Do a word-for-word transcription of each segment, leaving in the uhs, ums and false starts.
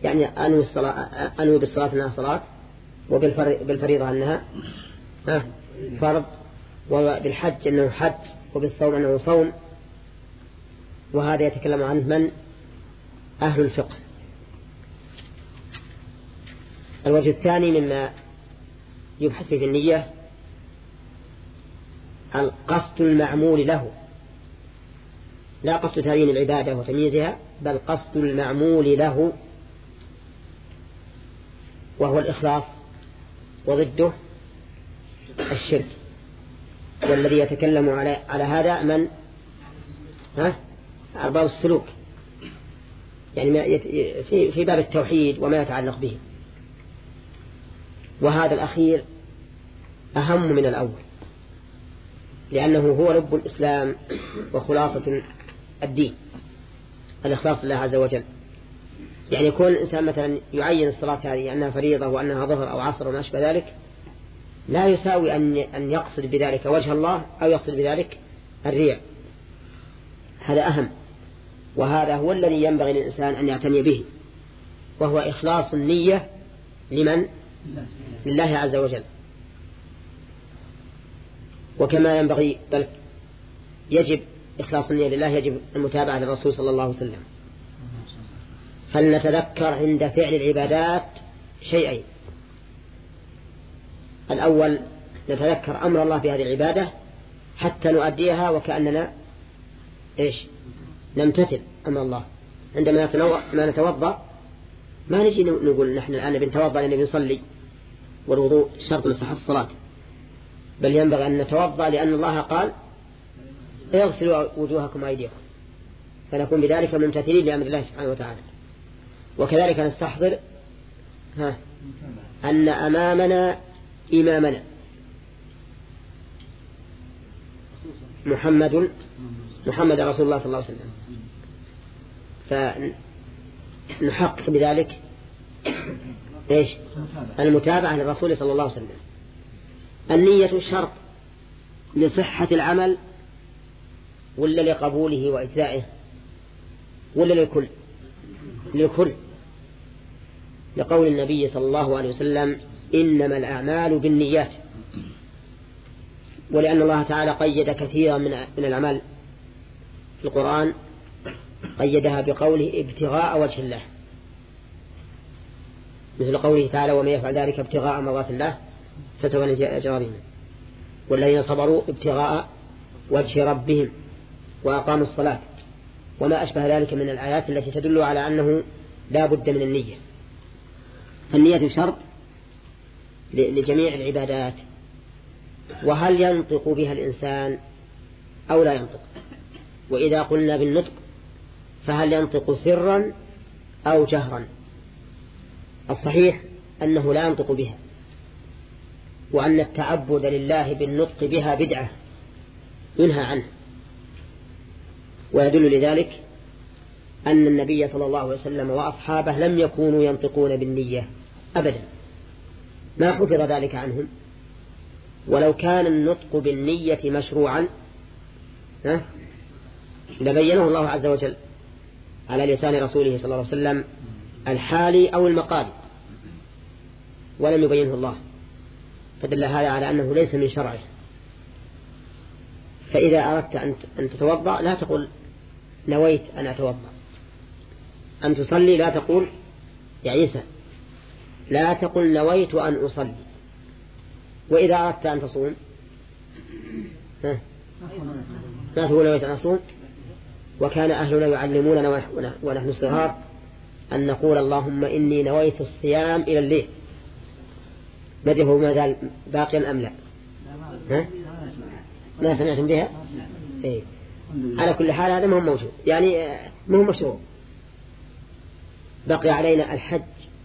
يعني أنوي الصلاة أنوي بالصلاة أنها صلاة، وبالفريضة أنها فرض، وبالحج أنه حج، وبالصوم أنه صوم. وهذا يتكلم عنه من؟ أهل الفقه. الوجه الثاني مما يبحث في النية القصد المعمول له، لا قصد تعيين العبادة وتمييزها، بل قصد المعمول له، وهو الإخلاص، وضده الشرك. والذي يتكلم على على هذا من؟ ها؟ أرباب السلوك، يعني في في باب التوحيد وما يتعلق به. وهذا الأخير أهم من الأول، لأنه هو رب الإسلام وخلاصة الدين، الإخلاص لله عز وجل. يعني يكون الإنسان مثلا يعين الصلاة هذه أنها فريضة وأنها ظهر أو عصر وما أشبه ذلك، لا يساوي أن أن يقصد بذلك وجه الله أو يقصد بذلك الرياء. هذا أهم، وهذا هو الذي ينبغي للإنسان أن يعتني به، وهو إخلاص النية لمن؟ لله عز وجل. وكما ينبغي بل يجب إخلاص النية لله، يجب المتابعة للرسول صلى الله عليه وسلم. فلنتذكر عند فعل العبادات شيئين: الأول نتذكر أمر الله بهذه العبادة حتى نؤديها وكأننا إيش؟ نمتثل أمر الله. عندما ما نتوضأ ما نجي نقول نحن الآن بنتوضأ لأننا بنصلي، والوضوء شرط لصحة الصلاة، بل ينبغي أن نتوضأ لأن الله قال اغسلوا وجوهكم وأيديكم، فنكون بذلك ممتثلين لأمر الله سبحانه وتعالى. وكذلك نستحضر ها أن أمامنا إمامنا محمد محمد رسول الله صلى الله عليه وسلم، فنحقق بذلك إيش؟ المتابعة للرسول صلى الله عليه وسلم. النية شرط لصحة العمل ولا لقبوله وإجزائه ولا للكل؟ للكل، لقول النبي صلى الله عليه وسلم إنما الأعمال بالنيات. ولأن الله تعالى قيد كثيرا من من الأعمال في القرآن، قيدها بقوله ابتغاء وجه الله، مثل قوله تعالى ومن يفعل ذلك ابتغاء مرضات الله فسوف نجزيه أجر عظيما، والذين صبروا ابتغاء وجه ربهم وأقاموا الصلاة، وما أشبه ذلك من الآيات التي تدل على أنه لا بد من النية. النية شرط لجميع العبادات. وهل ينطق بها الإنسان أو لا ينطق؟ وإذا قلنا بالنطق فهل ينطق سرا أو جهرا؟ الصحيح أنه لا ينطق بها، وأن التعبد لله بالنطق بها بدعة ينهى عنه. ويدل لذلك أن النبي صلى الله عليه وسلم وأصحابه لم يكونوا ينطقون بالنية أبدا، ما حفظ ذلك عنهم. ولو كان النطق بالنية مشروعا لبينه الله عز وجل على لسان رسوله صلى الله عليه وسلم الحالي أو المقالي، ولم يبينه الله، فدل هذا على أنه ليس من شرعه. فإذا أردت أن تتوضأ لا تقول نويت أن أتوضأ، أن تصلي لا تقول يا عيسى، لا تقل نويت أن أصلي. وإذا أردت أن تصوم لا تقول نويت أن أصوم. وكان أهلنا يعلموننا ونحن صغار أن نقول اللهم إني نويت الصيام إلى الليل. مدهو ما زال باقيا أم لا؟ ها؟ ما سمعتم بها؟ إيه. على كل حال هذا مهم موجود، يعني مهم مشروع. بقي علينا الحج،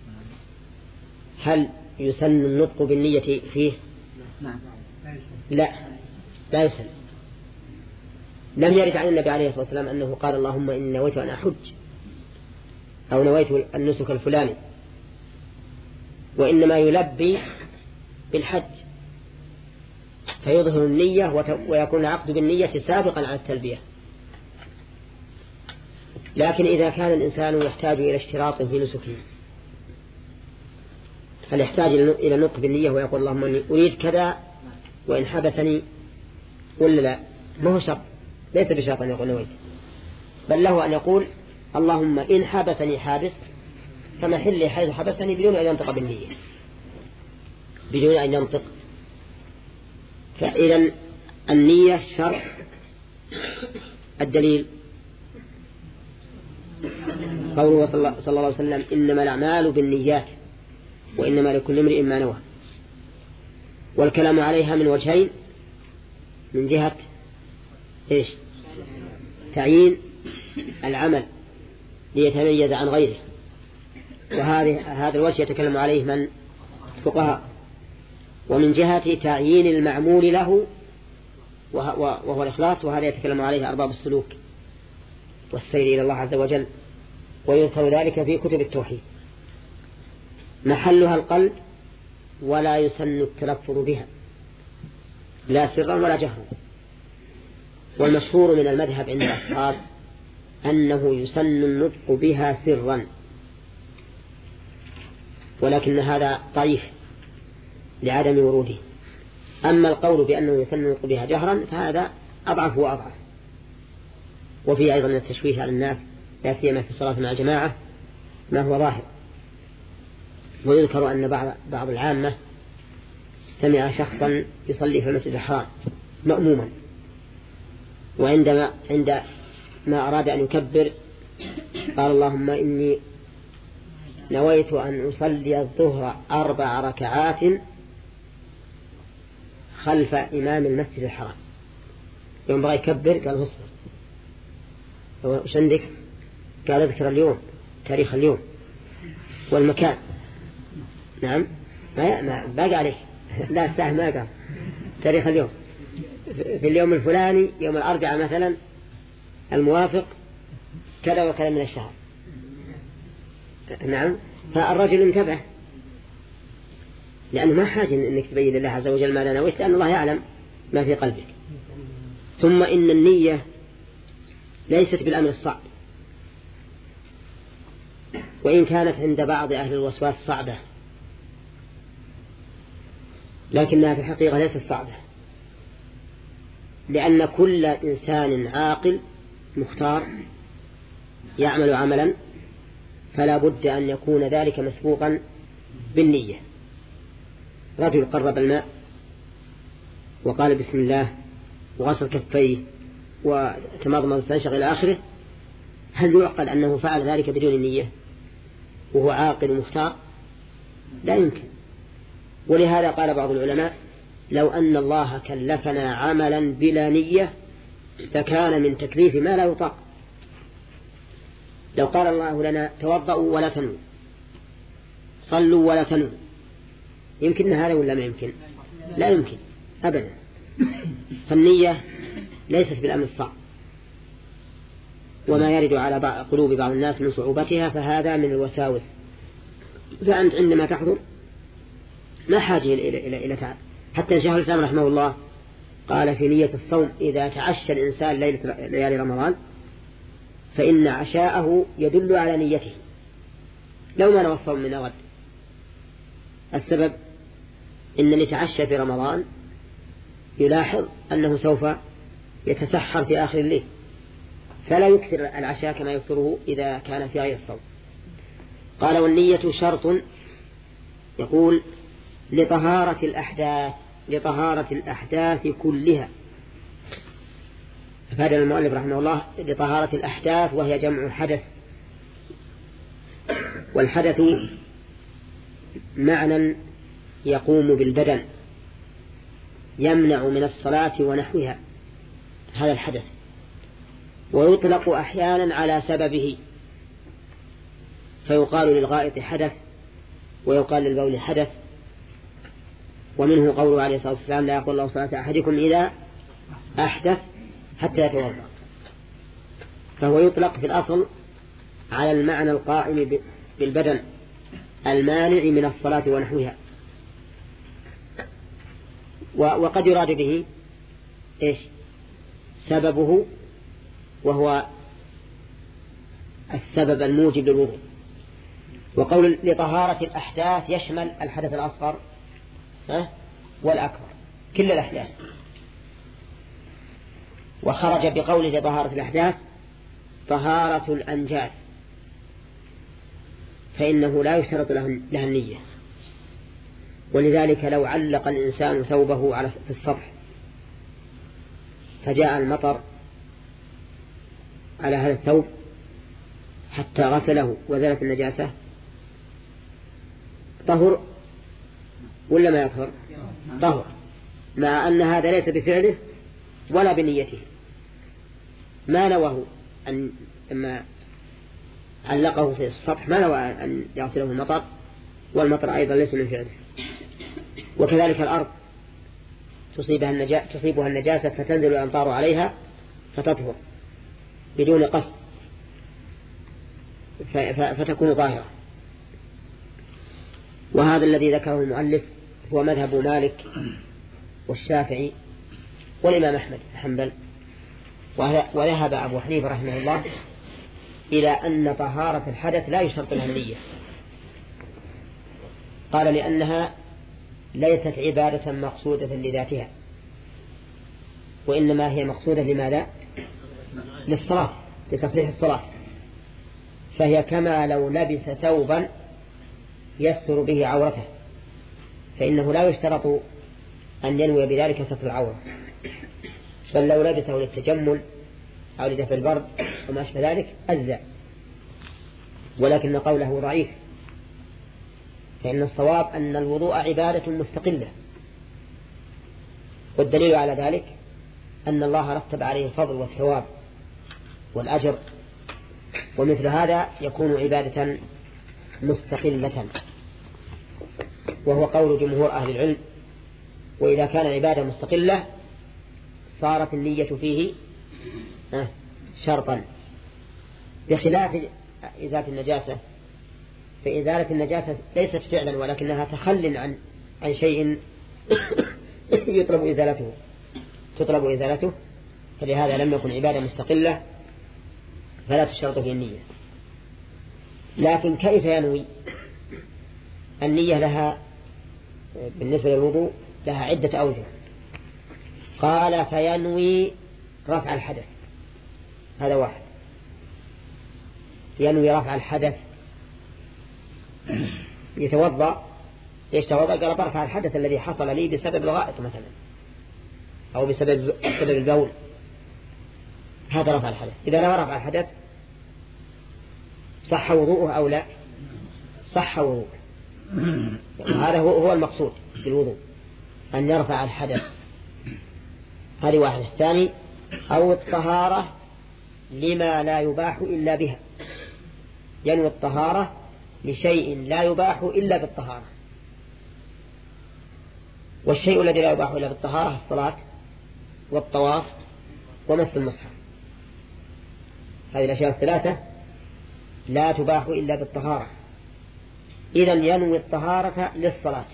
هل يسن النطق بالنية فيه؟ لا لا يسن. لم يرد عن النبي عليه الصلاة والسلام أنه قال اللهم إني نويت أن أحج أو نويت النسك الفلاني، وإنما يلبي بالحج فيظهر النية ويكون العقد بالنية سابقا على التلبية. لكن إذا كان الإنسان يحتاج إلى اشتراط في نسكه هل يحتاج إلى نطق بالنية ويقول اللهم أني أريد كذا وإن حبسني ولا لا؟ ما هو شرط، ليس بشرط أن يقول نويت، بل له أن يقول اللهم إن حبسني حابس فمحلي حيث حبسني بدون أن ينطق بالنية، بدون أن ينطق. فإذا النية شرط. الدليل قوله صلى الله عليه وسلم إنما الأعمال بالنيات وإنما لكل امرئ ما نوى. والكلام عليها من وجهين، من جهة إيش؟ تعيين العمل ليتميز عن غيره، وهذا هذا الوجه يتكلم عليه من فقهاء. ومن جهة تعيين المعمول له وهو الإخلاص، وهذا يتكلم عليه أرباب السلوك والسير إلى الله عز وجل، ويذكر ذلك في كتب التوحيد. محلها القلب، ولا يسن التلفظ بها لا سرا ولا جهرا. والمشهور من المذهب عند الأصحاب أنه يسن النطق بها سرا، ولكن هذا ضعيف لعدم وروده. أما القول بأنه يسن النطق بها جهرا فهذا أضعف وأضعف، وفيه أيضا التشويش على الناس لا سيما في الصلاة مع الجماعة ما هو ظاهر. ويذكر أن بعض بعض العامة سمع شخصا يصلي في المسجد الحرام مأموما، وعندما عند ما أراد أن يكبر قال اللهم إني نويت أن أصلي الظهر أربع ركعات خلف إمام المسجد الحرام. يوم بغى يكبر قال اصبر، وش عندك؟ قال اذكر اليوم، تاريخ اليوم والمكان. نعم ما ما باقي عليه لا الساعة ما قال تاريخ اليوم، في اليوم الفلاني يوم الأربعاء مثلا الموافق كذا وكذا من الشهر. نعم. فالرجل انتبه، لأنه ما حاجة أنك تبين لله عز وجل ما لا نويت، لأن الله يعلم ما في قلبك. ثم إن النية ليست بالأمر الصعب، وإن كانت عند بعض أهل الوسواس صعبة، لكنها في الحقيقة ليست صعبة، لأن كل إنسان عاقل مختار يعمل عملا فلا بد أن يكون ذلك مسبوقا بالنية. رجل قرب الماء وقال بسم الله وغسل كفيه وتمضمض واستنشق إلى آخره، هل يعقل أنه فعل ذلك بدون النية وهو عاقل مختار؟ لا يمكن. ولهذا قال بعض العلماء لو أن الله كلفنا عملا بلا نية فكان من تكليف ما لا يطاق. لو قال الله لنا توضأوا ولا تنووا، صلوا ولا تنووا، يمكن هذا ولا ما يمكن؟ لا يمكن أبدا. فالنية ليست بالأمر الصعب، وما يرد على قلوب بعض الناس من صعوبتها فهذا من الوساوس. فأنت عندما تحضر ما حاجة إلى إلى إلى تعب. حتى شيخ الإسلام رحمه الله قال في نية الصوم إذا تعشى الإنسان ليلة ليالي رمضان فإن عشاءه يدل على نيته لو ما نوى الصوم من غد. السبب إن اللي تعشى في رمضان يلاحظ أنه سوف يتسحر في آخر الليل، فلا يكثر العشاء كما يكثره إذا كان في غير الصوم. قال والنية شرط، يقول لطهارة الأحداث لطهارة الأحداث كلها. فهذا المؤلف رحمه الله لطهارة الأحداث، وهي جمع حدث، والحدث معنى يقوم بالبدن يمنع من الصلاة ونحوها، هذا الحدث. ويطلق أحيانا على سببه، فيقال للغائط حدث ويقال للبول حدث. ومنه قوله عليه الصلاة والسلام لا يقول الله صلاة أحدكم إذا أحدث حتى يتوضأ. فهو يطلق في الأصل على المعنى القائم بالبدن المانع من الصلاة ونحوها، وقد يراد به إيش سببه، وهو السبب الموجب للوضوء. وقول لطهارة الأحداث يشمل الحدث الأصغر والأكبر، كل الأحداث. وخرج بقول لطهارة الأحداث طهارة الأنجاز، فإنه لا يشترط لها النية. ولذلك لو علق الإنسان ثوبه على في السطح فجاء المطر على هذا الثوب حتى غسله وزالت النجاسة، طهر ولا ما يطهر؟ طهر، مع أن هذا ليس بفعله ولا بنيته، ما نواه أن لما علقه في السطح ما نوى أن يغسله المطر، والمطر أيضا ليس من فعله. وكذلك الأرض تصيبها النجاسة, تصيبها النجاسة فتنزل الأمطار عليها فتطهر بدون قصد فتكون ظاهرة. وهذا الذي ذكره المؤلف هو مذهب مالك والشافعي والإمام أحمد بن حنبل. وذهب أبو حنيفة رحمه الله إلى أن طهارة الحدث لا يشترط لها النية، قال لأنها ليست عبادة مقصودة لذاتها، وإنما هي مقصودة لماذا؟ للصلاة، لتصليح الصلاة. فهي كما لو لبس ثوبا يستر به عورته، فإنه لا يشترط أن ينوي بذلك ستر العورة، بل لو لبسه للتجمل أو لدفع البرد وما أشبه ذلك أجزأ. ولكن قوله ضعيف، فإن الصواب أن الوضوء عبادة مستقلة، والدليل على ذلك أن الله رتب عليه الفضل والثواب والأجر، ومثل هذا يكون عبادة مستقلة، وهو قول جمهور أهل العلم. وإذا كان عبادة مستقلة صارت النية فيه شرطا، بخلاف إزالة النجاسة، فإزالة النجاسة ليست فعلا ولكنها تخل عن عن شيء يطلب إزالته تطلب إزالته فلهذا لم يكن عبادة مستقلة فلا تشترط فيه النية. لكن كيف ينوي؟ النية لها بالنسبة للوضوء لها عدة أوجه. قال فينوي رفع الحدث، هذا واحد، ينوي رفع الحدث، يتوضأ يتوضأ قال برفع الحدث الذي حصل لي بسبب الغائط مثلا أو بسبب بسبب البول، هذا رفع الحدث. إذا نوى رفع الحدث صح وضوءه أو لا؟ صح وضوءه. هذا هو المقصود بالوضوء، أن يرفع الحدث، هذه واحدة. الثاني أو الطهارة لما لا يباح إلا بها، ينوي الطهارة لشيء لا يباح إلا بالطهارة. والشيء الذي لا يباح إلا بالطهارة الصلاة والطواف ومس المصحف، هذه الأشياء الثلاثة لا تباح إلا بالطهارة. إذن ينوي الطهارة للصلاة،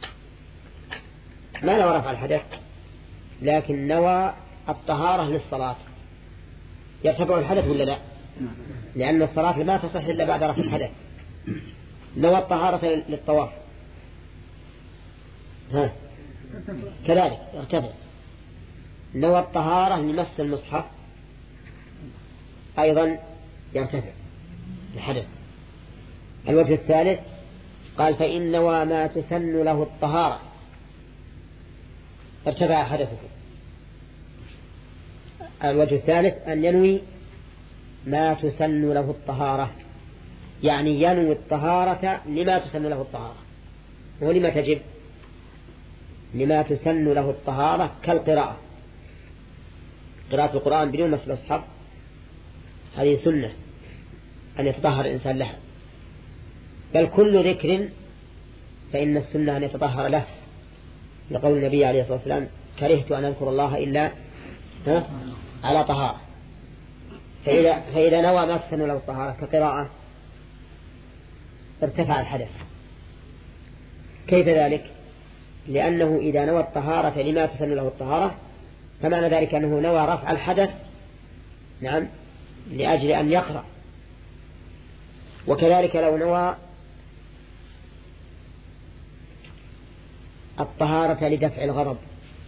ما نوى رفع الحدث لكن نوى الطهارة للصلاة، يرتفع الحدث ولا لا؟ لأن الصلاة ما تصح إلا بعد رفع الحدث. نوى الطهارة للطواف، ها كذلك يرتفع. نوى الطهارة لمس المصحف أيضا يرتفع الحدث. الوجه الثالث قال فإن نوى ما تسن له الطهارة ارتفع حدثه. الوجه الثالث أن ينوي ما تسن له الطهارة، يعني ينوي الطهارة لما تسن له الطهارة. ولما تجب؟ لما تسن له الطهارة كالقراءة، قراءة القرآن بدون مس المصحف هذه سنة أن يتطهر الإنسان لها، بل كل ذكر فإن السنة أن يتطهر له، لقول النبي عليه الصلاة والسلام كرهت أن أذكر الله إلا ها على طهارة. فإذا, فإذا نوى ما تسن له الطهارة كقراءة ارتفع الحدث. كيف ذلك؟ لأنه إذا نوى الطهارة لما تسن له الطهارة فمعنى ذلك أنه نوى رفع الحدث نعم لأجل أن يقرأ. وكذلك لو نوى الطهارة لدفع الغضب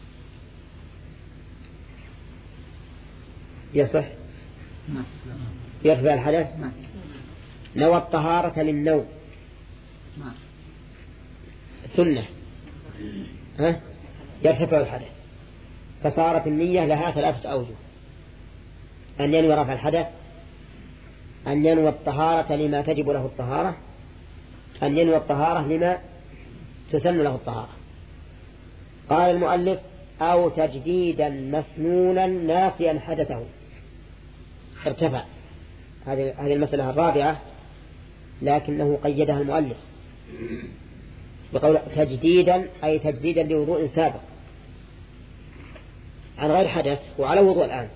يصح؟ يرفع الحدث؟ نوى الطهارة للنوم سنة ها؟ يرتفع الحدث، فصارت النية لها ثلاثة أوجه: أن ينوي رفع الحدث، أن ينوي الطهارة لما تجب له الطهارة، أن ينوي الطهارة لما تسن له الطهارة. قال المؤلف: أو تجديدا مسنونا ناسيا حدثه. ارتفع. هذه هذه المسألة الرابعة، لكنه قيدها المؤلف بقول تجديدا، أي تجديدا لوضوء سابق عن غير حدث وعلى وضوء الآن،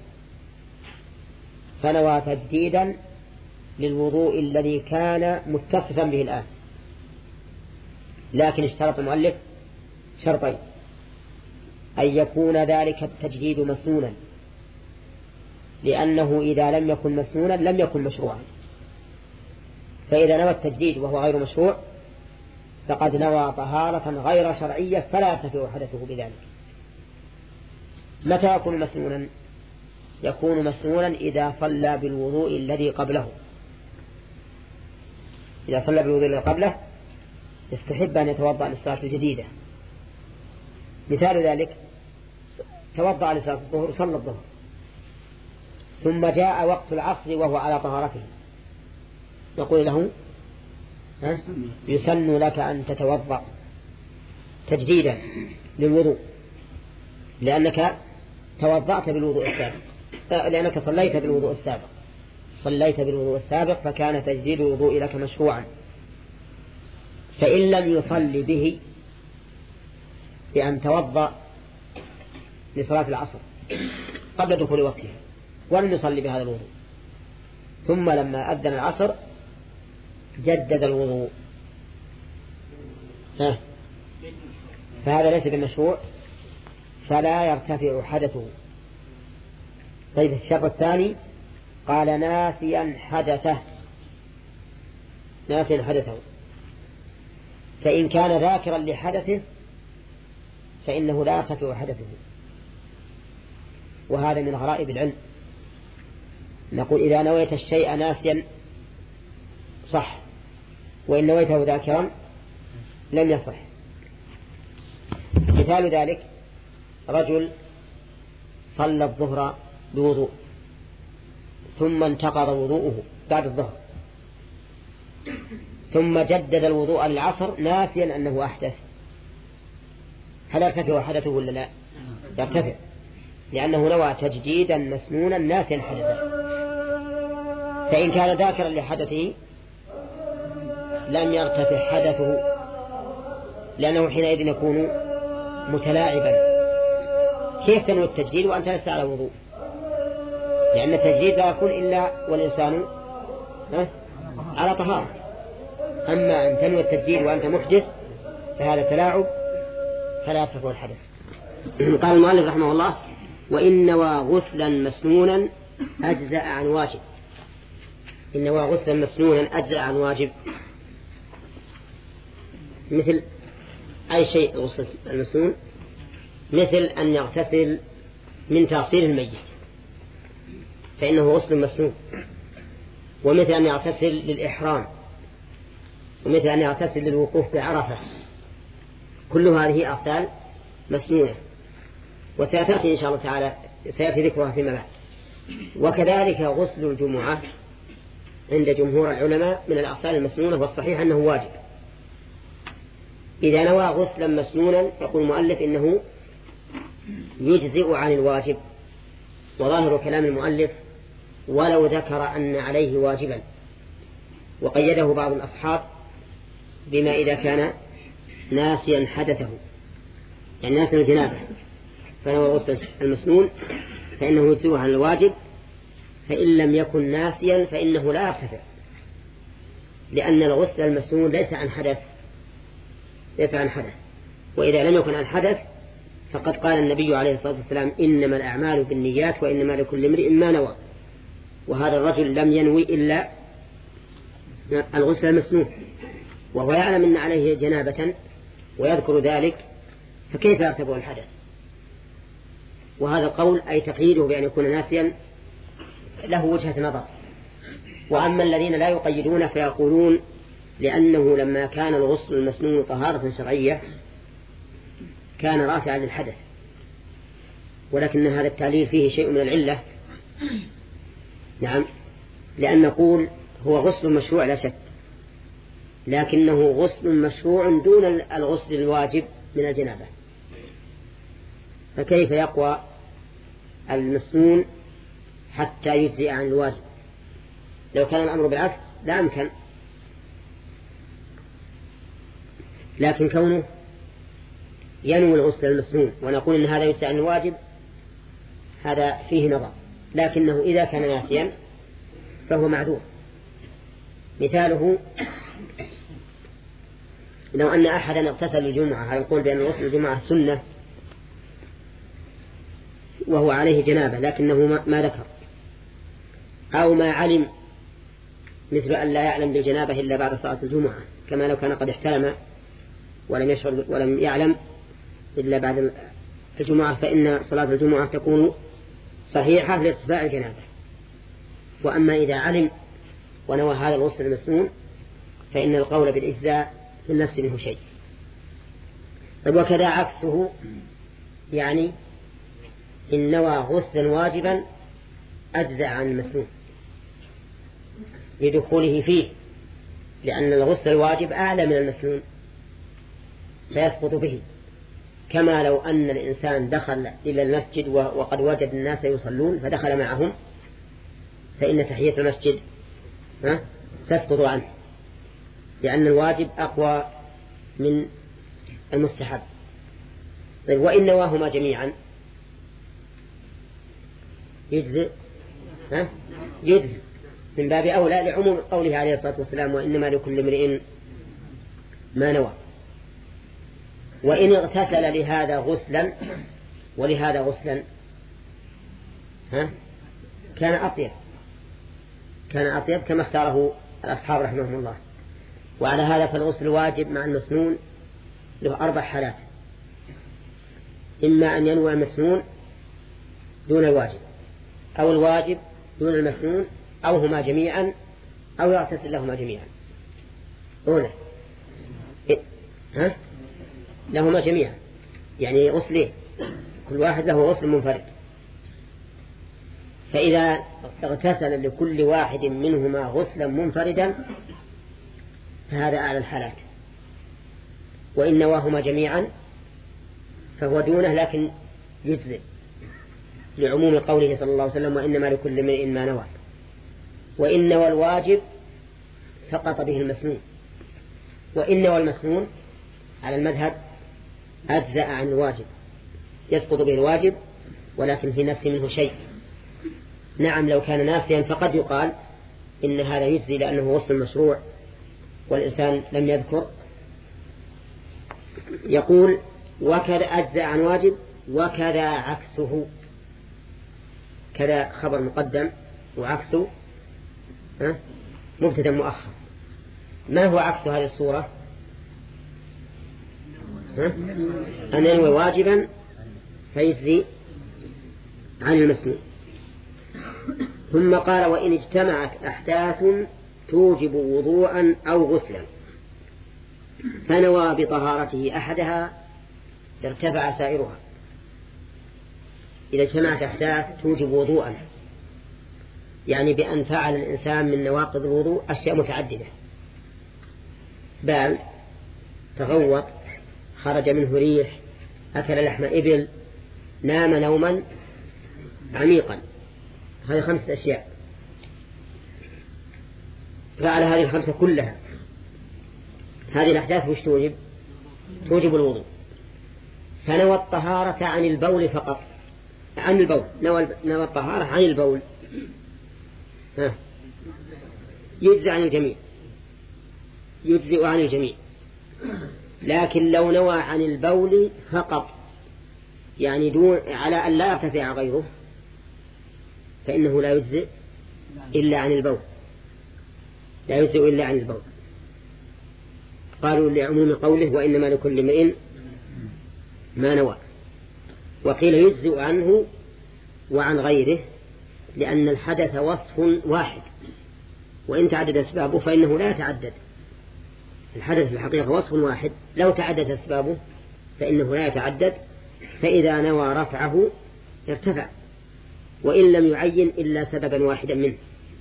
فنوى تجديدا للوضوء الذي كان متصفا به الآن، لكن اشترط المؤلف شرطين: أن يكون ذلك التجديد مسنونا، لأنه إذا لم يكن مسنونا لم يكن مشروعا، فإذا نوى التجديد وهو غير مشروع فقد نوى طهارة غير شرعية فلا يرتفع حدثه بذلك. متى يكون مسنونا؟ يكون مسنونا إذا صلى بالوضوء الذي قبله. إذا صلى بالوضوء الذي قبله يستحب أن يتوضأ للصلاة الجديدة. مثال ذلك: توضأ لصلاة الظهر، صلى الظهر، ثم جاء وقت العصر وهو على طهارته، نقول له: يسن لك أن تتوضأ تجديدا للوضوء، لأنك توضأت بالوضوء السابق، لأنك صليت بالوضوء السابق صليت بالوضوء السابق فكان تجديد الوضوء لك مشروعا. فإن لم يصلي به بأن توضأ لصلاة العصر قبل دخول وقتها ولم يصلي بهذا الوضوء، ثم لما أذن العصر جدد الوضوء، فهذا ليس بالمشروع فلا يرتفع حدثه. طيب، الشرط الثاني قال: ناسيا حدثه. ناسيا حدثه، فإن كان ذاكرا لحدثه فإنه لا يرتفع حدثه، وهذا من غرائب العلم. نقول: إذا نويت الشيء ناسيا صح، وإن نويته ذاكرا لم يصح. مثال ذلك: رجل صلى الظهر بوضوء ثم انتقض وضوءه بعد الظهر، ثم جدد الوضوء للعصر ناسيا أنه أحدث، هل يرتفع حدثه ولا لا؟ يرتفع، لأنه نوى تجديدا مسنونا ناسيا حدثه. فإن كان ذاكرا لحدثه لم يرتفع حدثه، لأنه حينئذ يكون متلاعبا. كيف تنوي التجديد وأنت لست على وضوء؟ لأن التجديد لا يكون إلا والإنسان على طهارة. أما أن تنوي التجديد وأنت محدث فهذا تلاعب فلا يرتفع الحدث. قال المؤلف رحمه الله: وإن نوى غسلا مسنونا أجزأ عن واجب. إن نوى غسلا مسنونا أجزأ عن واجب، مثل أي شيء غسل المسنون، مثل أن يغتسل من تغسيل الميت فإنه غسل مسنون، ومثل أن يغتسل للإحرام، ومثل أن يغتسل للوقوف بعرفة. كل هذه أغسال مسنونة، وسيأتي إن شاء الله تعالى سيأتي ذكرها فيما بعد. وكذلك غسل الجمعة عند جمهور العلماء من الأغسال المسنونة، والصحيح أنه واجب. إذا نوى غسلا مسنونا يقول المؤلف إنه يجزئ عن الواجب. وظاهر كلام المؤلف: ولو ذكر أن عليه واجبا، وقيده بعض الأصحاب بما إذا كان ناسيا حدثه، يعني ناسيا الجنابة، فنوى غسل المسنون فإنه يجزئ عن الواجب. فإن لم يكن ناسيا فإنه لا يرتفع، لأن الغسل المسنون ليس عن حدث ليس عن حدث وإذا لم يكن عن حدث فقد قال النبي عليه الصلاة والسلام: إنما الأعمال بالنيات وإنما لكل امرئ ما نوى. وهذا الرجل لم ينوي إلا الغسل المسنون، وهو يعلم أن عليه جنابة ويذكر ذلك فكيف يرتبه الحدث؟ وهذا القول أي تقييده بأن يكون ناسيا له وجهة نظر. وأما الذين لا يقيدون فيقولون لأنه لما كان الغسل المسنون طهارة شرعية كان رافعا للحدث، ولكن هذا التعليل فيه شيء من العلة. نعم، لأن نقول هو غسل مشروع لا شك، لكنه غسل مشروع دون الغسل الواجب من الجنابة، فكيف يقوى المسنون حتى يجزئ عن الواجب؟ لو كان الأمر بالعكس لا أمكن، لكن كونه ينوي الغسل المسنون ونقول إن هذا يجزئ عن الواجب هذا فيه نظر، لكنه إذا كان ناسيا فهو معذور. مثاله لو أن أحدا اغتسل الجمعة، هذا القول بأن غسل الجمعة سنة وهو عليه جنابة لكنه ما ذكر، أو ما علم، مثل أن لا يعلم بالجنابة إلا بعد صلاة الجمعة، كما لو كان قد احتلم ولم يشعر ولم يعلم إلا بعد الجمعة، فإن صلاة الجمعة تكون صحيحة لارتفاع الجنابة. وأما إذا علم ونوى هذا الغسل المسنون فإن القول بالإجزاء في النفس منه شيء. طيب وكذا عكسه، يعني إن نوى غسلا واجبا أجزأ عن المسنون لدخوله فيه، لأن الغسل الواجب أعلى من المسنون فيسقط به، كما لو أن الإنسان دخل إلى المسجد وقد وجد الناس يصلون فدخل معهم، فإن تحية المسجد تسقط عنه، لأن الواجب أقوى من المستحب. طيب وإن نواهما جميعا يجزئ ها؟ يجزئ من باب أولى لعموم قوله عليه الصلاة والسلام وإنما لكل امرئ ما نوى. وإن اغتسل لهذا غسلا ولهذا غسلا ها؟ كان أطيب كان أطيب كما اختاره الأصحاب رحمهم الله. وعلى هذا فالغسل الواجب مع المسنون له أربع حالات: إما أن ينوى المسنون دون الواجب، أو الواجب دون المسنون، أو هما جميعا، أو يغتسل لهما جميعا. هنا ها؟ لهما جميعا، يعني غسلين كل واحد له غسل منفرد. فإذا اغتسل لكل واحد منهما غسلا منفردا فهذا أعلى الحالات. وإن نواهما جميعا فهو دونه لكن يجزئ لعموم قوله صلى الله عليه وسلم وإنما لكل امرئ ما نوى. وإن نوى الواجب سقط به المسنون، وإن نوى المسنون على المذهب أجزأ عن الواجب، يسقط به الواجب ولكن في نفسه منه شيء. نعم لو كان ناسيا فقد يقال إن هذا يجزي لأنه غسل مشروع والإنسان لم يذكر. يقول وكذا أجزأ عن واجب وكذا عكسه. كذا خبر مقدم وعكسه مبتدا مؤخر. ما هو عكس هذه الصورة؟ أن ينوي واجبا فيجزي عن المسنون. ثم قال وإن اجتمعت أحداث توجب وضوءا أو غسلا فنوى بطهارته أحدها ارتفع سائرها. إذا اجتمعت أحداث توجب وضوءا يعني بأن فعل الإنسان من نواقض الوضوء أشياء متعددة: بال، تغوط، خرج منه ريح، أكل لحم إبل، نام نوما عميقا. هذه خمسة أشياء. فعل هذه الخمسة كلها. هذه الأحداث وش توجب؟ توجب الوضوء. فنوى الطهارة عن البول فقط، عن البول نوى, نوى الطهارة عن البول ها. يجزي عن الجميع، يجزئ عن الجميع. لكن لو نوى عن البول فقط يعني دون على أن لا يرتفع غيره فإنه لا يجزئ إلا عن البول، لا يجزئ إلا عن البول. قالوا لعموم قوله وإنما لكل امرئ ما نوى. وقيل يجزئ عنه وعن غيره لأن الحدث وصف واحد، وإن تعدد أسبابه فإنه لا يتعدد. الحدث في الحقيقة وصف واحد، لو تعدد أسبابه فإنه لا يتعدد، فإذا نوى رفعه ارتفع وإن لم يعين إلا سببا واحدا منه.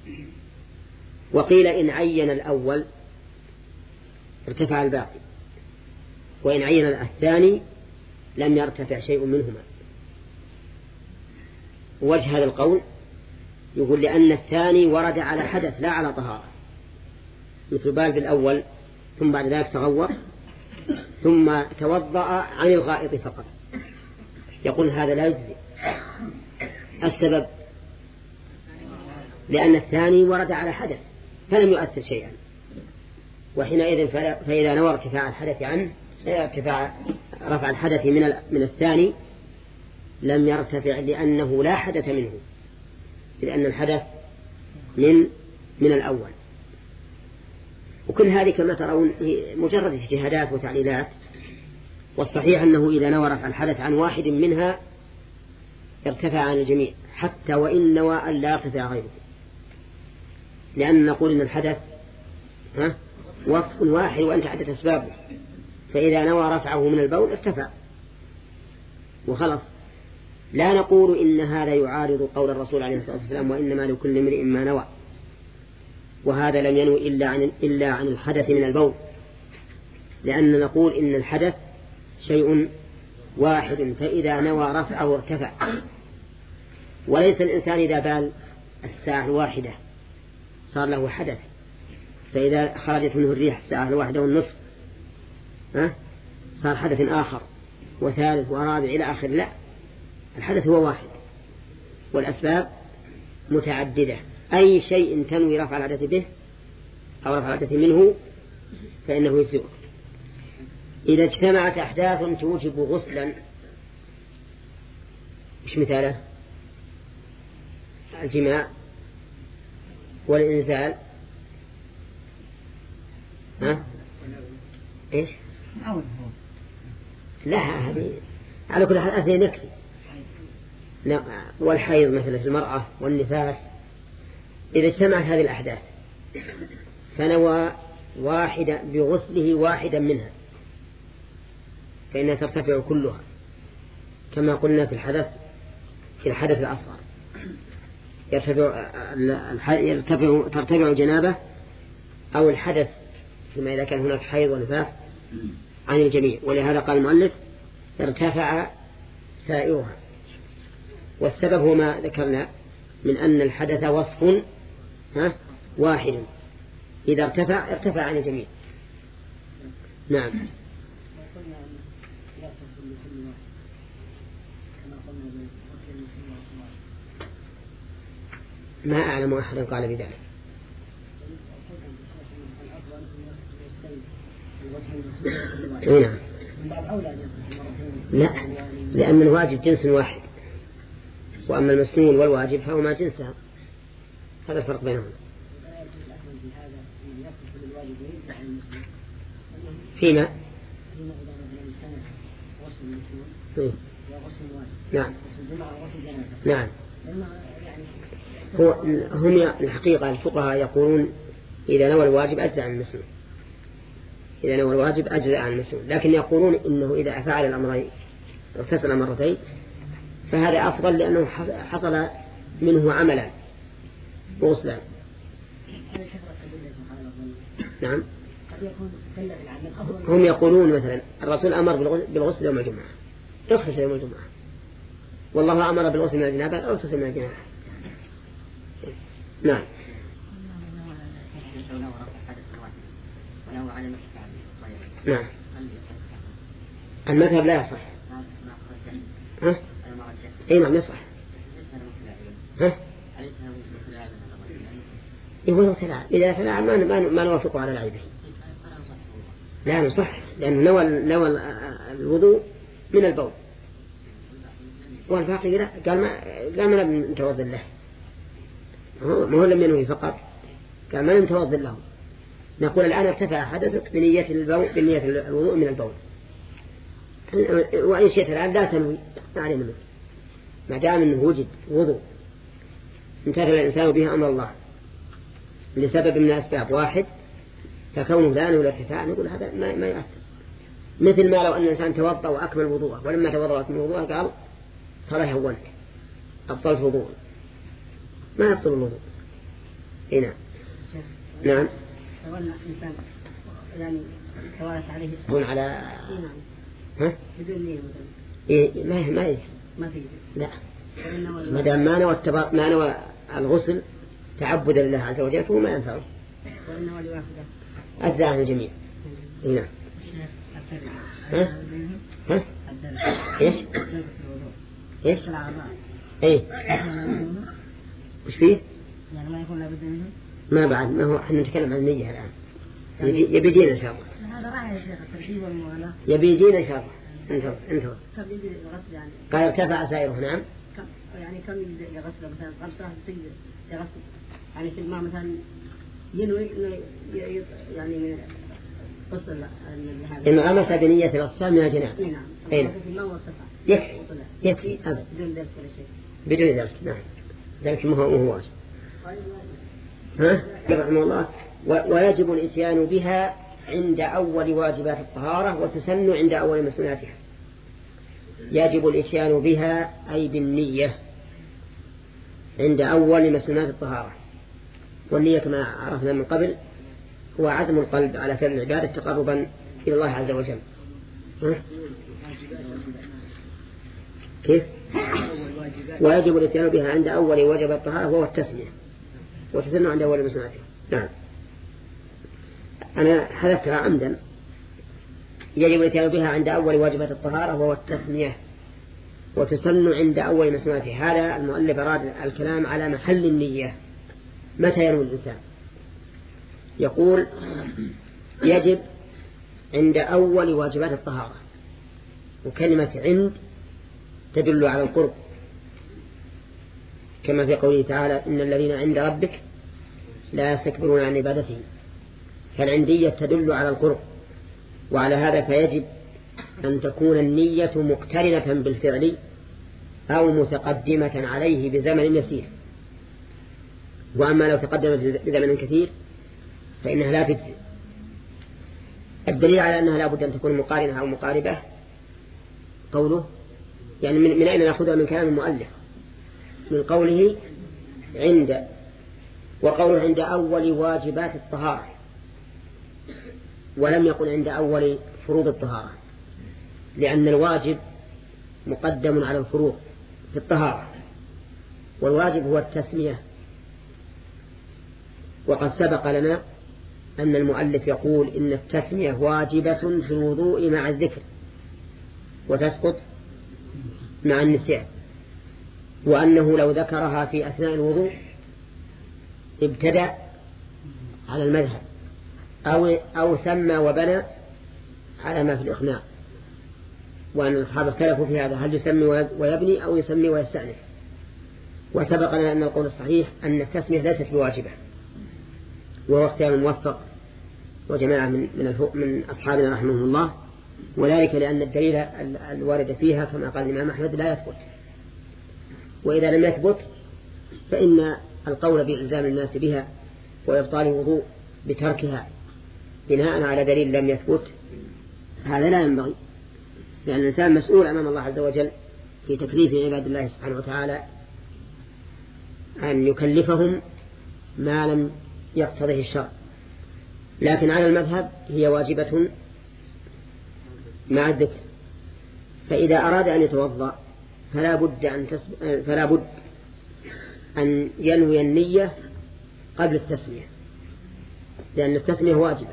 وقيل إن عين الأول ارتفع الباقي، وإن عين الثاني لم يرتفع شيء منهما. وجه هذا القول يقول لأن الثاني ورد على حدث لا على طهارة، مثل بال بالأول ثم بعد ذلك تغور ثم توضأ عن الغائط فقط، يقول هذا لا يجزي. السبب لأن الثاني ورد على حدث فلم يؤثر شيئا، وحينئذ فإذا نوى ارتفاع الحدث عنه ارتفاع رفع الحدث من من الثاني لم يرتفع لأنه لا حدث منه، لأن الحدث من من الأول. وكل هذه كما ترون مجرد اجتهادات وتعليلات، والصحيح أنه إذا نوى رفع الحدث عن واحد منها ارتفع عن الجميع حتى وإن نوى أن لا يرتفع غيره، لأن نقول إن الحدث ها وصف واحد وأن تعدت أسبابه، فإذا نوى رفعه من البول ارتفع وخلص. لا نقول إن هذا يعارض قول الرسول عليه الصلاة والسلام وإنما لكل امرئ ما نوى، وهذا لم ينوي إلا عن إلا عن الحدث من البول، لأن نقول إن الحدث شيء واحد فإذا نوى رفعه ارتفع. وليس الإنسان إذا بال الساعة الواحدة صار له حدث، فإذا خرجت منه الريح الساعة الواحدة والنصف ها صار حدث آخر وثالث ورابع إلى آخر. لا، الحدث هو واحد والأسباب متعددة. أي شيء تنوي رفع الحدث به أو رفع الحدث منه فإنه يجزئ. إذا اجتمعت أحداث توجب غسلا، مش مثاله؟ الجماع والإنزال ها إيش؟ لا، هذه على كل حال أثنين يكفي. والحيض مثل في المرأة والنفاس. إذا اجتمعت هذه الأحداث فنوى واحدة بغسله واحدا منها فإنها ترتفع كلها، كما قلنا في الحدث في الحدث الأصغر يرتفع يرتفع ترتفع جنابه أو الحدث فيما إذا كان هناك حيض ونفاس عن الجميع. ولهذا قال المؤلف ارتفع سائرها. والسبب هو ما ذكرنا من أن الحدث وصف ها واحد، إذا ارتفع ارتفع عن الجميع. نعم. ما أعلم أحدا قال بذلك. نعم. لا، لأن الواجب جنس واحد، وأما المسنون والواجب فهما جنسها، هذا الفرق بينهم. فيما نعم نعم هو هم الحقيقة الفقهاء يقولون إذا نوى الواجب أجزأ عن المسنون، إذا نوى الواجب أجزأ عن المسنون، لكن يقولون إنه إذا فعل الأمرين اغتسل مرتين فهذا أفضل لأنه حصل منه عملا وغسلا. نعم. هم يقولون مثلا الرسول أمر بالغسل يوم الجمعة اغتسل يوم الجمعة، والله أمر بالغسل من الجنابة اغتسل من الجنابة. نعم. نعم. المذهب لا يصح. ها؟ اي نعم يصح. ها؟ يقول تلاعب، إذا تلاعب ما ما ما نوافقه على لعبه. لا نصح، لأنه نوى نوى الوضوء من البول، والباقي لا. قال ما قال ما نتوضأ له، ما هو لم ينوي فقط، قال ما نتوضأ له. نقول الآن ارتفع حدثك بنية البول بنية الوضوء من البول، وإن شئت الآن لا تنوي ما علينا منه، ما دام أنه وجد وضوء امتثل الإنسان به أمر الله لسبب من الأسباب واحد، فكونه لا نوي الارتفاع نقول هذا ما, ما يأثر. مثل ما لو أن الإنسان توضأ وأكمل وضوءه، ولما توضأ وأكمل وضوءه قال ترى هونت أبطلت وضوء، ما يبطل الوضوء. هنا نعم تولى إنسان يعني توالت عليه هون على ها بدون نية مثلا إيه ما ما إيه ما في لا، ما دام ما نوى التبا ما نوى الغسل تعبدا لله عز وجل فهو ما ينفعه، وإنما لواحدة أجزاء عن الجميع. هنا ها ها إيش إيش إيه وش فيه يعني ما يكون لابد منه ما بعد ما هو احنا نتكلم عن النية الآن، يبي دين إن شاء الله. هذا راعي يا شيخ الترتيب والموالاة يبي دين إن شاء الله. انتظر انتظر ترتيب الغسل يعني قال ارتفع سائره. نعم كم يعني كم يغسل مثلا غسله تجد يغسل يعني في الماء مثلا ينوي يعني غسل هذا إنه غمس بنية الغسال من الجناب. نعم أين يكفي يكفي أبدا بدون ذلك ولا شيء بدون ذلك. نعم ذلك ما هو مو واجب. ها رحمه الله ويجب الإتيان بها عند أول واجبات الطهارة وتسن عند أول مسنوناتها. يجب الإتيان بها أي بالنية عند أول مسنونات الطهارة، والنية كما عرفنا من قبل هو عزم القلب على فعل العبادة تقربا إلى الله عز وجل. كيف؟ ويجب الاتيان بها عند أول واجب الطهارة وهو التسمية وتسن عند أول مسنوناتها. نعم أنا حذفتها عمدا. يجب الاتيان بها عند أول واجبات الطهارة وهو التسمية وتسن عند أول مسنوناتها. هذا المؤلف أراد الكلام على محل النية، متى ينوي الإنسان. يقول يجب عند أول واجبات الطهارة، وكلمة عند تدل على القرب كما في قوله تعالى إن الذين عند ربك لا يستكبرون عن عبادته، فالعندية تدل على القرب، وعلى هذا فيجب أن تكون النية مقترنة بالفعل أو متقدمة عليه بزمن يسير. وأما لو تقدمت بزمن كثير فإنها لا تجزي. الدليل على أنها لا بد أن تكون مقارنة أو مقاربة قوله يعني من, من أين نأخذها من كلام المؤلف من قوله عند وقوله عند أول واجبات الطهارة، ولم يقل عند أول فروض الطهارة، لأن الواجب مقدم على الفروض في الطهارة، والواجب هو التسمية. وقد سبق لنا أن المؤلف يقول إن التسمية واجبة في الوضوء مع الذكر وتسقط مع النسيان، وأنه لو ذكرها في أثناء الوضوء ابتدأ على المذهب أو, أو سمى وبنى على ما في الإقناع، وأن الأصحاب اختلفوا في هذا هل يسمي ويبني أو يسمي ويستأنف. وسبق لنا أن القول الصحيح أن التسمية ليست بواجبة، وهو اختيار موفق وجماعة من من من أصحابنا رحمهم الله، وذلك لأن الدليل الوارد فيها كما قال الإمام أحمد لا يثبت، وإذا لم يثبت فإن القول بإلزام الناس بها وإبطال الوضوء بتركها بناء على دليل لم يثبت هذا لا ينبغي، لأن الإنسان مسؤول أمام الله عز وجل في تكليف عباد الله سبحانه وتعالى أن يكلفهم ما لم يقتضيه الشرع. لكن على المذهب هي واجبة مع الذكر، فإذا أراد أن يتوضأ فلا بد أن تسب... فلا بد أن ينوي النية قبل التسمية، لأن التسمية واجبة.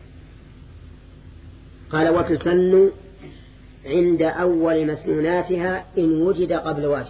قال وتسن عند أول مسنوناتها إن وجد قبل واجب.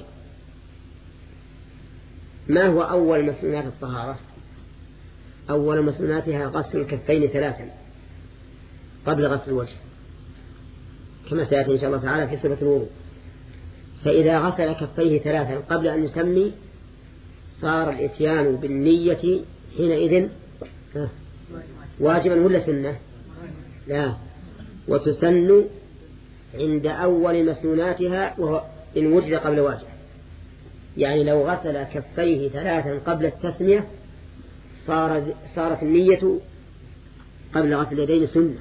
ما هو أول مسنونات الطهارة؟ أول مسنوناتها غسل الكفين ثلاثا قبل غسل الوجه كما سيأتي إن شاء الله تعالى في صفة الوضوء. فإذا غسل كفيه ثلاثا قبل أن يسمي صار الإتيان بالنية حينئذ واجبا ولا سنة؟ لا، وتسن عند أول مسنوناتها وهو إن وجد قبل واجب. يعني لو غسل كفيه ثلاثا قبل التسمية صار صارت النية قبل غسل اليدين سنة.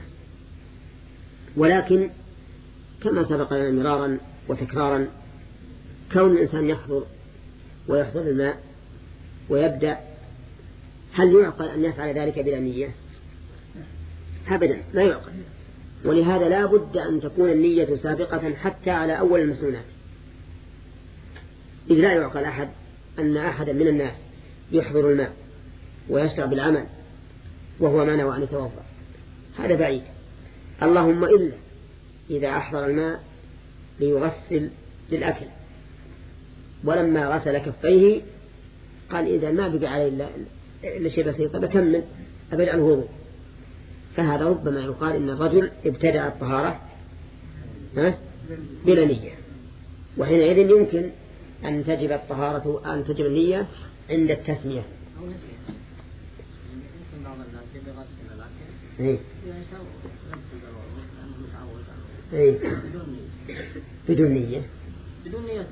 ولكن كما سبق لنا مرارا وتكرارا كون الإنسان يحضر ويحضر الماء ويبدأ، هل يعقل أن يفعل ذلك بلا نية؟ أبدا لا يعقل. ولهذا لا بد أن تكون النية سابقة حتى على أول المسنونات، إذ لا يعقل أحد أن أحدا من الناس يحضر الماء ويشرع بالعمل وهو ما نوى أن يتوضأ، هذا بعيد. اللهم إلا إذا أحضر الماء ليغسل للأكل ولما غسل كفيه قال إذا ما بقى عليه إلا شيء بسيط بكمل أبدأ الوضوء، فهذا ربما يقال إن الرجل ابتدأ الطهارة بلا نية، وحينئذ يمكن أن تجب الطهارة أن تجب النية عند التسمية. إيه. إيه. بدون نية بدون نية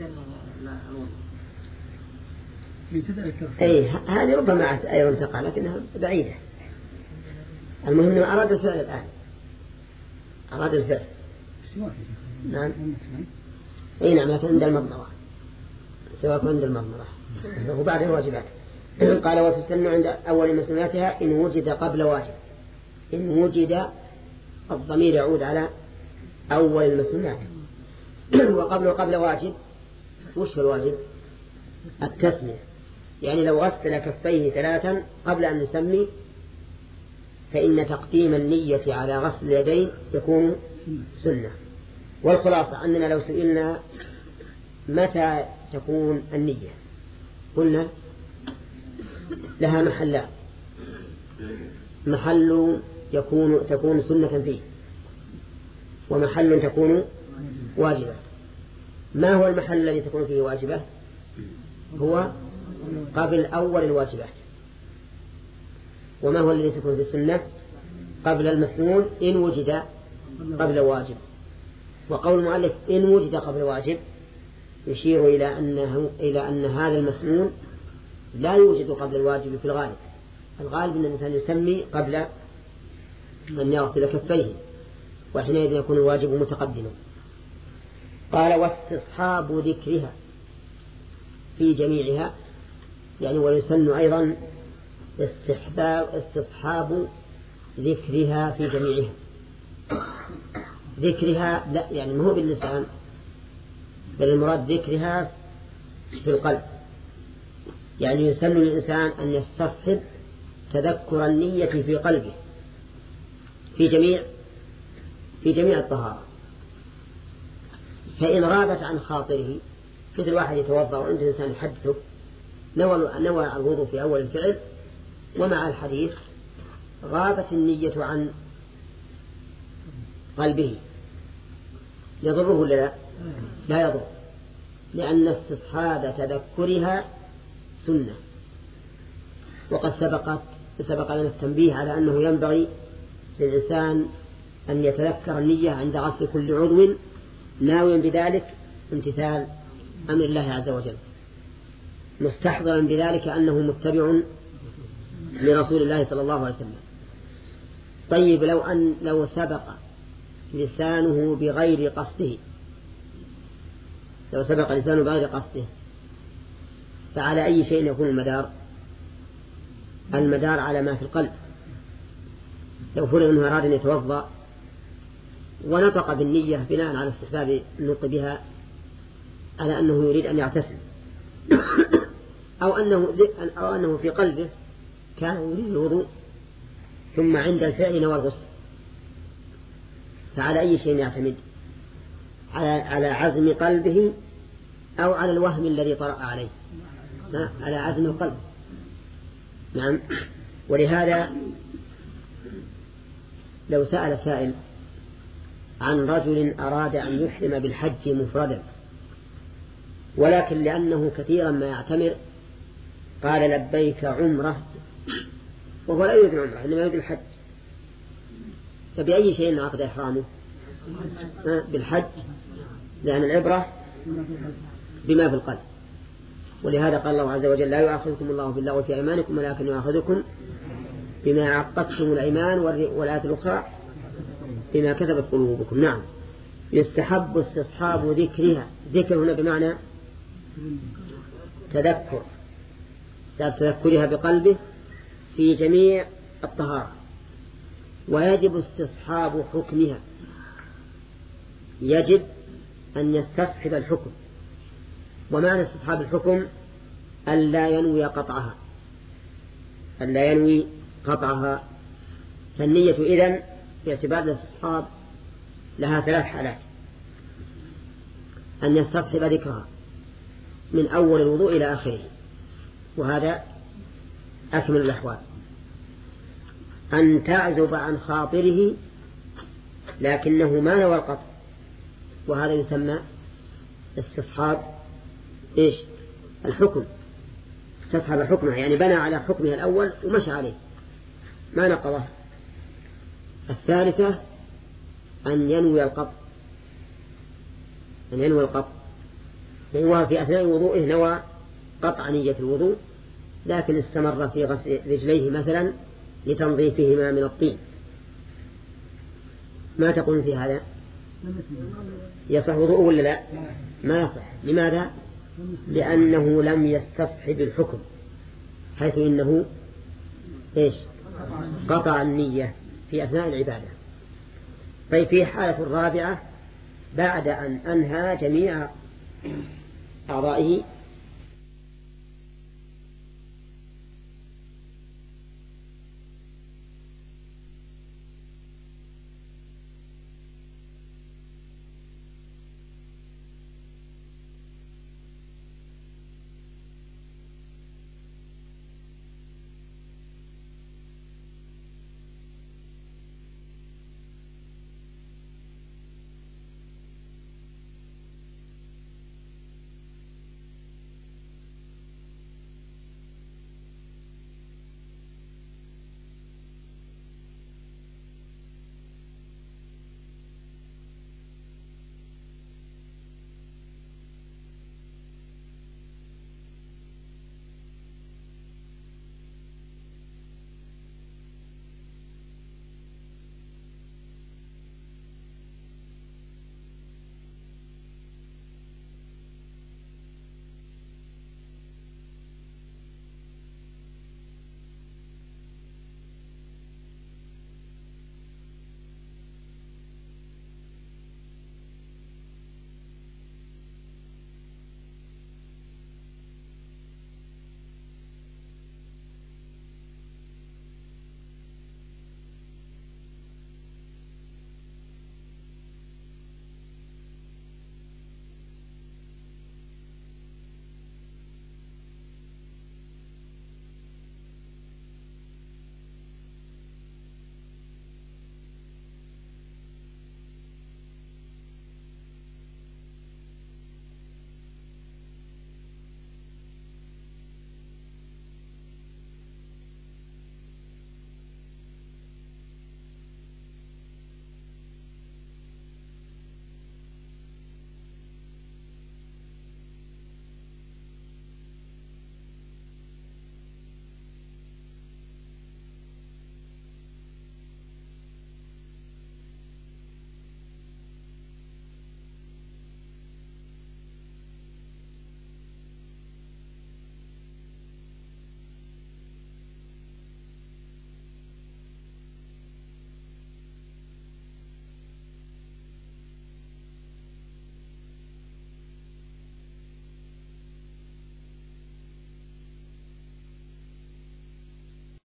أي هذه ربما أيضا تقع لكنها بعيدة. المهم أراد الفعل الآن، أراد الفعل. نعم. أي نعم، لكن عند المضمرة، سواء عند المضمرة هو بعد الواجبات. قال وتستن عند أول مسنوناتها إن وجد قبل واجب. إن وجد الضمير يعود على أول المسنونات، وقبل قبل واجب. وش الواجب؟ التسمية. يعني لو غسل كفيه ثلاثا قبل أن نسمي فإن تقديم النية على غسل اليدين يكون سنة. والخلاصة أننا لو سئلنا متى تكون النية قلنا لها محلان، محل يكون تكون سنة فيه ومحل تكون واجبة. ما هو المحل الذي تكون فيه واجبة؟ هو قبل أول الواجبات. وما هو الذي تكون في السنة؟ قبل المسنون إن وجد قبل واجب. وقول المؤلف إن وجد قبل واجب يشير إلى أنه إلى أن هذا المسنون لا يوجد قبل الواجب في الغالب. الغالب أن الإنسان يسمي قبل أن يغسل كفيه، وحينئذ يكون الواجب متقدما. قال واستصحاب ذكرها في جميعها، يعني ويسن أيضا استحباب استصحاب ذكرها في جميعها. ذكرها لا يعني ما هو باللسان، بل المراد ذكرها في القلب. يعني يسن للإنسان أن يستصحب تذكر النية في قلبه في جميع في جميع الطهارة. فإن غابت عن خاطره، مثل واحد يتوضأ وعند إنسان يحدثه نوى نوى الوضوء في أول الفعل ومع الحديث غابت النية عن قلبه، يضره ولا لا؟ لا يضر، لأن استصحاب تذكرها سنة. وقد سبقت سبق لنا التنبيه على أنه ينبغي للإنسان أن يتذكر النية عند غسل كل عضو ناويا بذلك امتثال أمر الله عز وجل، مستحضرا بذلك أنه متبع لرسول الله صلى الله عليه وسلم. طيب لو أن لو سبق لسانه بغير قصده، لو سبق لسانه بغير قصده فعلى أي شيء يكون المدار؟ المدار على ما في القلب. لو فرض أنه أراد أن يتوضأ ونطق بالنية بناء على استحباب النطق بها على أنه يريد أن يغتسل أو أنه, أو أنه في قلبه كان يريد الوضوء ثم عند الفعل نوى الغسل، فعلى أي شيء يعتمد؟ على على عزم قلبه أو على الوهم الذي طرأ عليه؟ على عزم القلب. نعم. ولهذا لو سأل سائل عن رجل أراد أن يحرم بالحج مفردا ولكن لأنه كثيرا ما يعتمر قال لبيك عمره وهو لا يريد العمره إنما يريد الحج، فبأي شيء عقد إحرامه؟ بالحج، لأن العبرة بما في القلب. ولهذا قال الله عز وجل: لا يؤاخذكم الله باللغو في أيمانكم ولكن يؤاخذكم بما عقدتم الأيمان، والآية الأخرى بما كتبت قلوبكم. نعم. يستحب استصحاب ذكرها، ذكر هنا بمعنى تذكر، تذكرها بقلبه في جميع الطهارة. ويجب استصحاب حكمها، يجب أن يستصحب الحكم. ومعنى استصحاب الحكم ألا ينوي قطعها، ألا ينوي قطعها. فالنية إذن باعتبار الاستصحاب لها ثلاث حالات: أن يستصحب ذكرها من أول الوضوء إلى آخره، وهذا أكمل الأحوال. أن تعزب عن خاطره لكنه ما نوى القطع، وهذا يسمى استصحاب إيش؟ الحكم. استصحب حكمه يعني بنى على حكمه الأول ومشى عليه ما نقضه. الثالثة أن ينوي القطع، أن ينوي القطع وهو في أثناء وضوئه نوى قطع نية الوضوء، لكن استمر في غسل رجليه مثلا لتنظيفهما من الطين. ما تقول في هذا؟ يصح وضوءه ولا لا؟ ما يصح. لماذا؟ لأنه لم يستصحب الحكم، حيث إنه إيش؟ قطع النية في أثناء العبادة. طيب في حالة الرابعة بعد أن أنهى جميع أعضائه